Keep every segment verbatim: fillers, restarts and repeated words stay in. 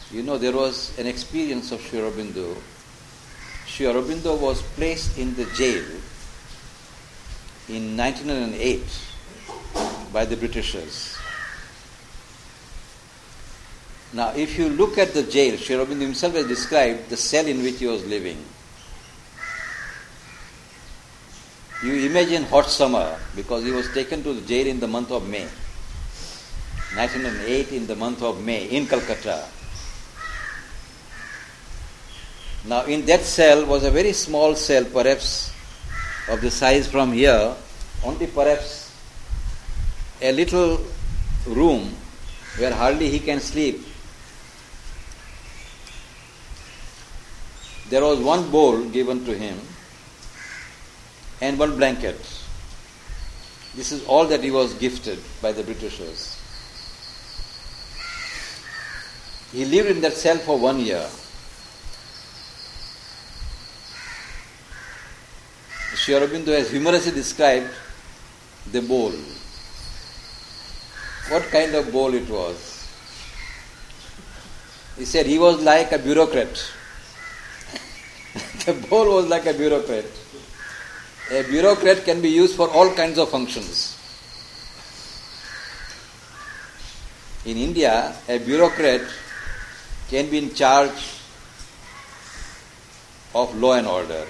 You know, there was an experience of Sri Aurobindo. Sri Aurobindo was placed in the jail in nineteen oh eight by the Britishers. Now, if you look at the jail, Sri Aurobindo himself has described the cell in which he was living. You imagine hot summer, because he was taken to the jail in the month of May. nineteen oh eight, in the month of May, in Calcutta. Now, in that cell was a very small cell, perhaps of the size from here, only perhaps a little room where hardly he can sleep. There was one bowl given to him and one blanket. This is all that he was gifted by the Britishers. He lived in that cell for one year. Sri Aurobindo has humorously described the bowl. What kind of bowl it was? He said he was like a bureaucrat. The bowl was like a bureaucrat. A bureaucrat can be used for all kinds of functions. In India, a bureaucrat can be in charge of law and order.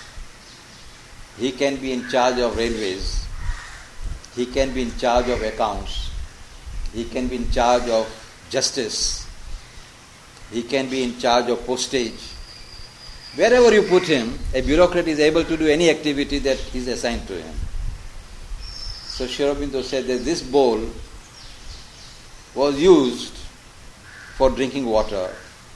He can be in charge of railways. He can be in charge of accounts. He can be in charge of justice. He can be in charge of postage. Wherever you put him, a bureaucrat is able to do any activity that is assigned to him. So Sri Aurobindo said that this bowl was used for drinking water.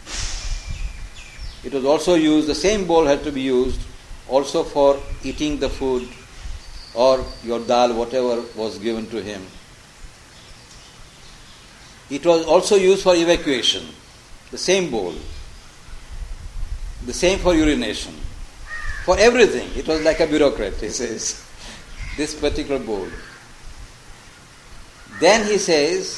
It was also used, the same bowl had to be used also for eating the food or your dal, whatever was given to him. It was also used for evacuation, the same bowl. The same for urination. For everything. It was like a bureaucrat, he says. This particular bowl. Then he says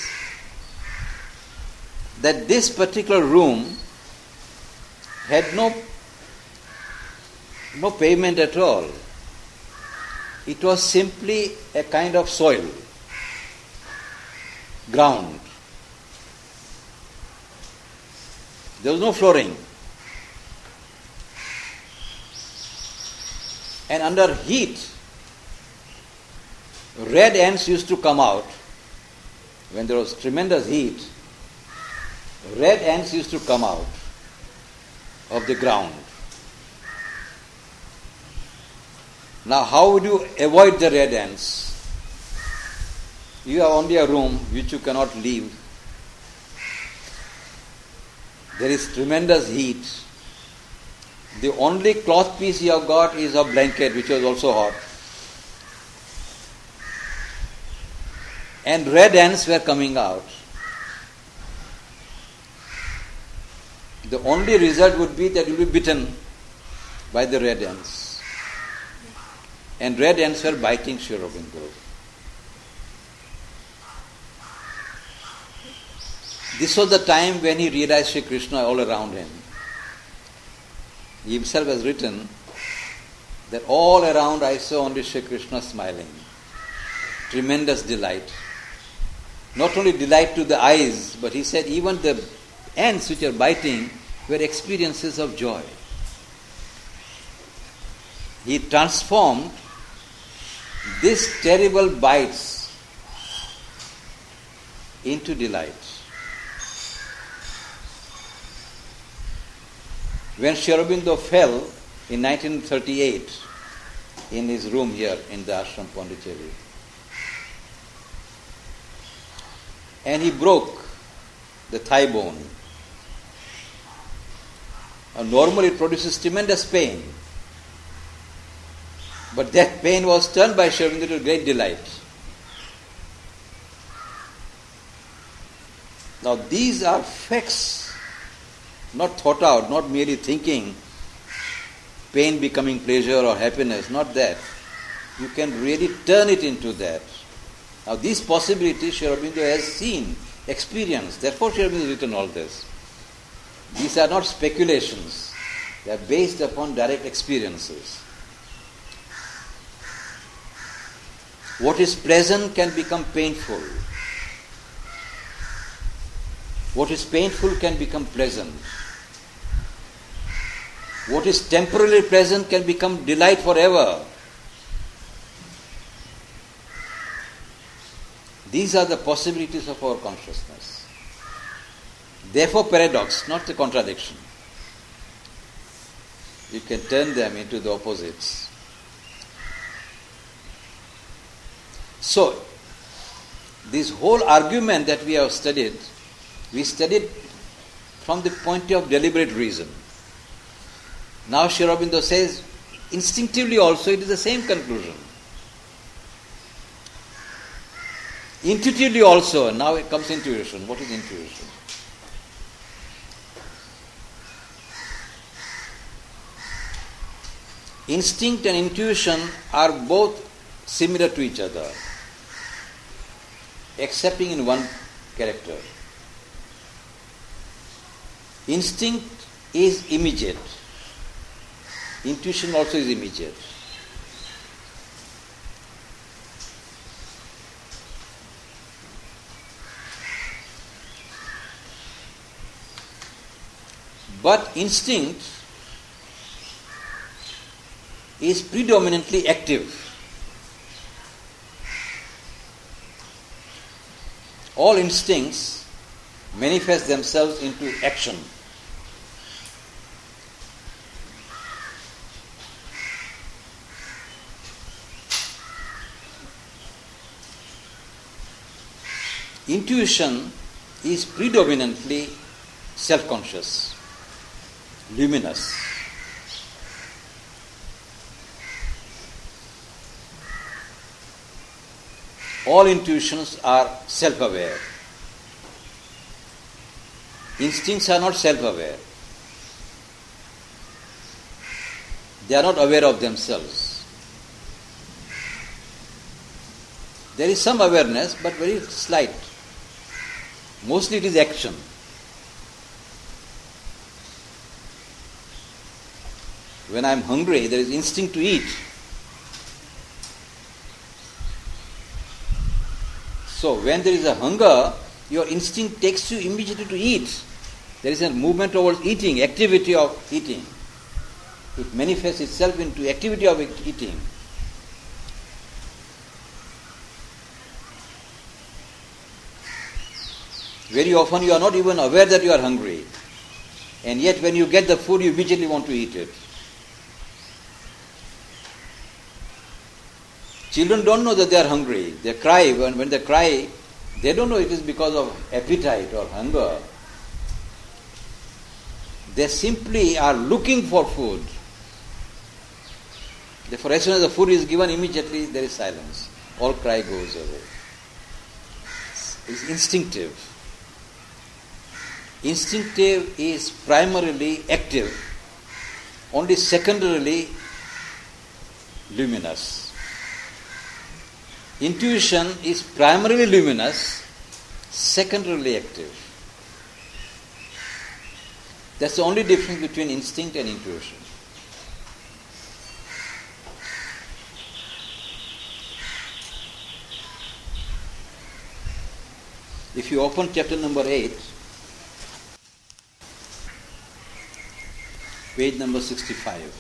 that this particular room had no, no pavement at all. It was simply a kind of soil, ground. There was no flooring. And under heat, red ants used to come out. When there was tremendous heat, red ants used to come out of the ground. Now, how would you avoid the red ants? You have only a room which you cannot leave. There is tremendous heat. The only cloth piece you have got is a blanket, which was also hot. And red ants were coming out. The only result would be that you will be bitten by the red ants. And red ants were biting Sri Aurobindo. This was the time when he realized Sri Krishna all around him. He himself has written that all around I saw only Sri Krishna smiling. Tremendous delight. Not only delight to the eyes, but he said even the ants which are biting were experiences of joy. He transformed these terrible bites into delight. When Sri Aurobindo fell in nineteen thirty-eight in his room here in the ashram Pondicherry, and he broke the thigh bone. Now, normally it produces tremendous pain, but that pain was turned by Sri Aurobindo to great delight. Now these are facts, not thought out, not merely thinking, pain becoming pleasure or happiness, not that. You can really turn it into that. Now these possibilities Sri Aurobindo has seen, experienced, therefore Sri Aurobindo has written all this. These are not speculations. They are based upon direct experiences. What is pleasant can become painful. What is painful can become pleasant. What is temporarily pleasant can become delight forever. These are the possibilities of our consciousness. Therefore, paradox, not the contradiction. You can turn them into the opposites. So, this whole argument that we have studied, we studied from the point of view of deliberate reason. Now Sri Aurobindo says, instinctively also it is the same conclusion. Intuitively also, now it comes intuition. What is intuition? Instinct and intuition are both similar to each other, excepting in one character. Instinct is immediate. Intuition also is immediate. But instinct is predominantly active. All instincts manifest themselves into action. Intuition is predominantly self-conscious, luminous. All intuitions are self-aware. Instincts are not self-aware. They are not aware of themselves. There is some awareness, but very slight. Mostly it is action. When I am hungry, there is instinct to eat. So when there is a hunger, your instinct takes you immediately to eat. There is a movement towards eating, activity of eating. It manifests itself into activity of eating. Very often you are not even aware that you are hungry. And yet when you get the food, you immediately want to eat it. Children don't know that they are hungry. They cry. When, when they cry, they don't know it is because of appetite or hunger. They simply are looking for food. Therefore, as soon as the food is given, immediately there is silence. All cry goes away. It's instinctive. Instinctive is primarily active, only secondarily luminous. Intuition is primarily luminous, secondarily active. That's the only difference between instinct and intuition. If you open chapter number eight, page number sixty-five.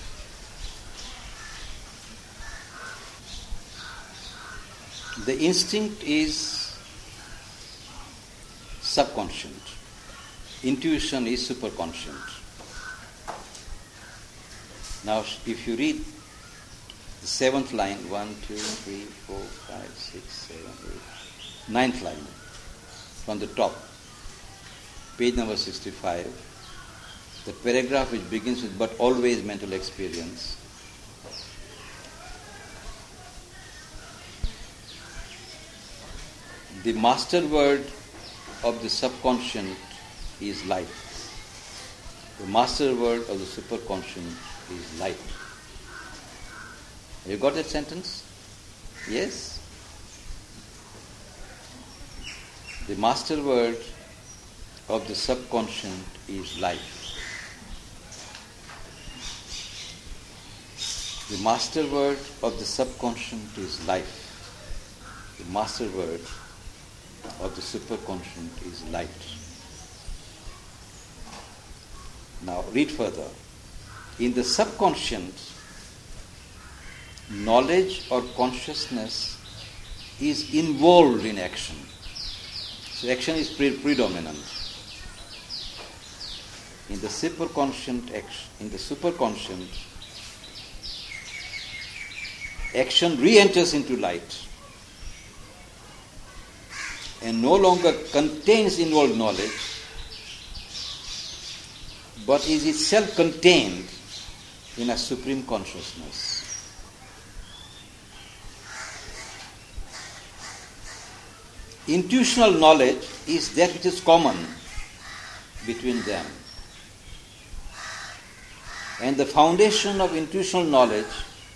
The instinct is subconscious. Intuition is superconscious. Now, if you read the seventh line, one, two, three, four, five, six, seven, eight, ninth line, from the top, page number sixty-five, the paragraph which begins with "but always mental experience." The master word of the subconscious is light. The master word of the superconscious is light. Have you got that sentence? Yes? The master word of the subconscious is light. The master word of the subconscious is life. The master word of the superconscious is light. Now read further. In the subconscious, knowledge or consciousness is involved in action. So action is pre- predominant. In the superconscious action, in the superconscious, action re-enters into light and no longer contains involved knowledge, but is itself contained in a supreme consciousness. Intuitional knowledge is that which is common between them. And the foundation of intuitional knowledge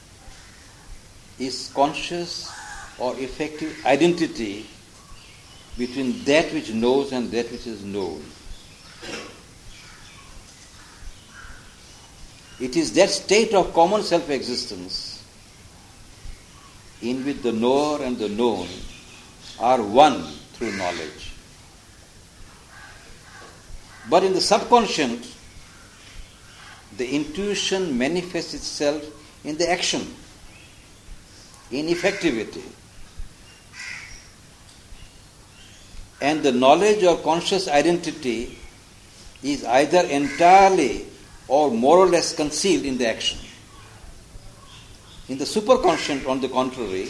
is conscious or effective identity between that which knows and that which is known. It is that state of common self-existence in which the knower and the known are one through knowledge. But in the subconscious, the intuition manifests itself in the action, in effectivity. And the knowledge or conscious identity is either entirely or more or less concealed in the action. In the superconscious, on the contrary,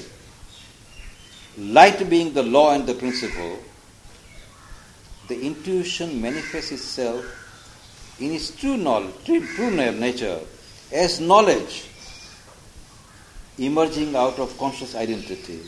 light being the law and the principle, the intuition manifests itself in its true knowledge, true, true nature, as knowledge emerging out of conscious identity.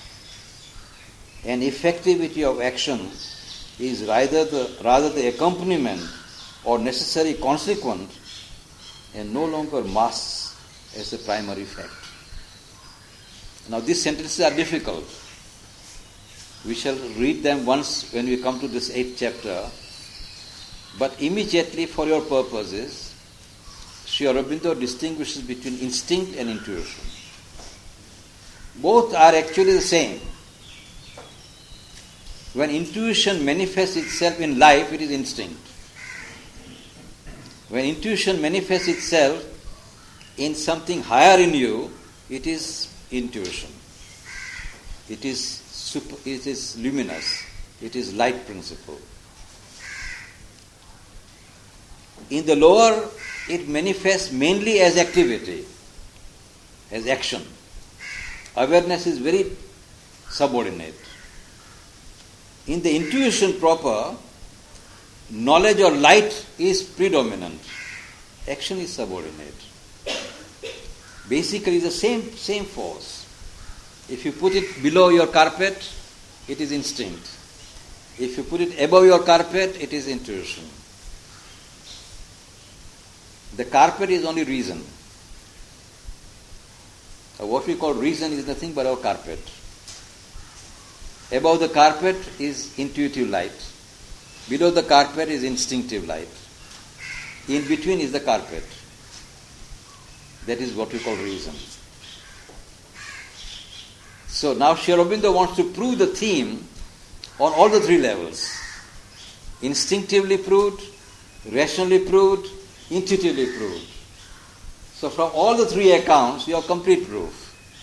And effectivity of action is rather the, rather the accompaniment or necessary consequence and no longer masks as the primary fact. Now these sentences are difficult. We shall read them once when we come to this eighth chapter. But immediately for your purposes, Sri Aurobindo distinguishes between instinct and intuition. Both are actually the same. When intuition manifests itself in life, it is instinct. When intuition manifests itself in something higher in you, it is intuition. It is super, it is luminous. It is light principle. In the lower, it manifests mainly as activity, as action. Awareness is very subordinate. In the intuition proper, knowledge or light is predominant. Action is subordinate. Basically, it's the same, same force. If you put it below your carpet, it is instinct. If you put it above your carpet, it is intuition. The carpet is only reason. What we call reason is nothing but our carpet. Above the carpet is intuitive light. Below the carpet is instinctive light. In between is the carpet. That is what we call reason. So now Sri Aurobindo wants to prove the theme on all the three levels. Instinctively proved, rationally proved, intuitively proved. So from all the three accounts, you have complete proof.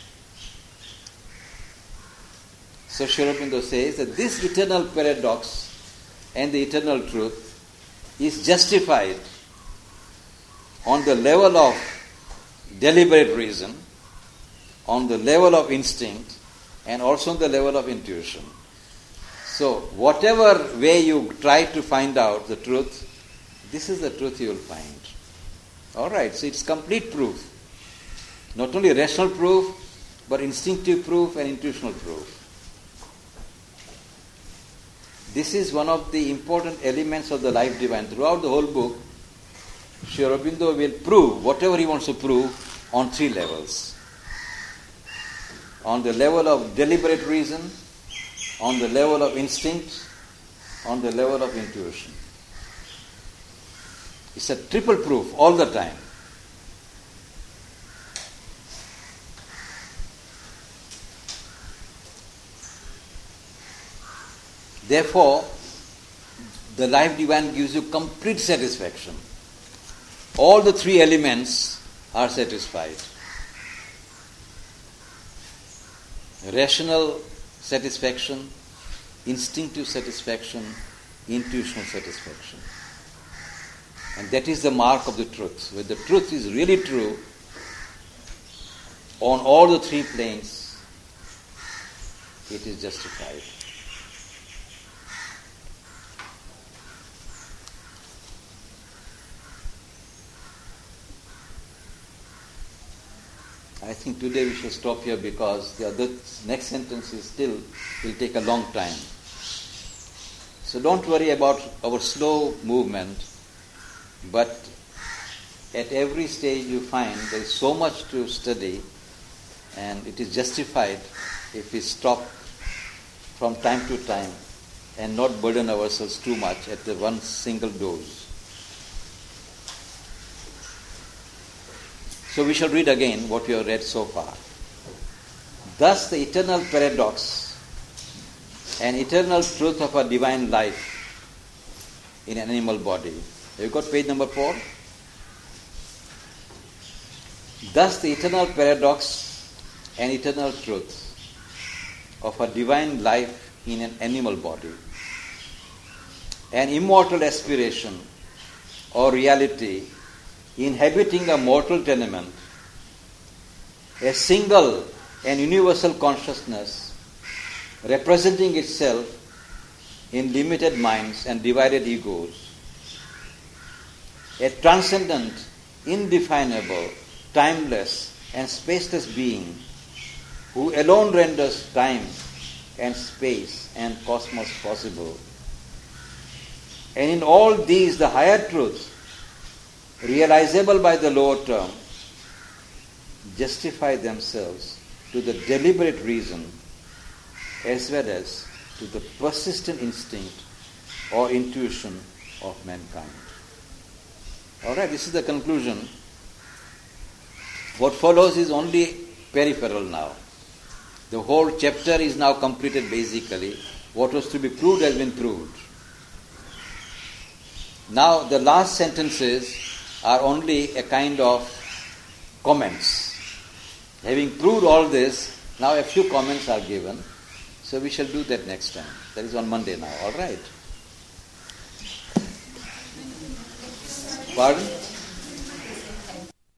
So Sri Aurobindo says that this eternal paradox and the eternal truth is justified on the level of deliberate reason, on the level of instinct, and also on the level of intuition. So whatever way you try to find out the truth, this is the truth you will find. All right, so it's complete proof. Not only rational proof, but instinctive proof and intuitional proof. This is one of the important elements of the life divine. Throughout the whole book, Sri Aurobindo will prove whatever he wants to prove on three levels. On the level of deliberate reason, on the level of instinct, on the level of intuition. It's a triple proof all the time. Therefore, the life divine gives you complete satisfaction. All the three elements are satisfied. Rational satisfaction, instinctive satisfaction, intuitional satisfaction. And that is the mark of the truth. When the truth is really true, on all the three planes, it is justified. I think today we should stop here because the other next sentence is still will take a long time. So don't worry about our slow movement, but at every stage you find there is so much to study, and it is justified if we stop from time to time and not burden ourselves too much at the one single dose. So we shall read again what we have read so far. Thus the eternal paradox and eternal truth of a divine life in an animal body. Have you got page number four? Thus the eternal paradox and eternal truth of a divine life in an animal body, an immortal aspiration or reality inhabiting a mortal tenement, a single and universal consciousness representing itself in limited minds and divided egos, a transcendent, indefinable, timeless and spaceless being who alone renders time and space and cosmos possible. And in all these the higher truths, realizable by the lower term, justify themselves to the deliberate reason as well as to the persistent instinct or intuition of mankind. All right, this is the conclusion. What follows is only peripheral now. The whole chapter is now completed basically. What was to be proved has been proved. Now the last sentences are only a kind of comments. Having proved all this, now a few comments are given. So we shall do that next time. That is on Monday now, all right? Pardon?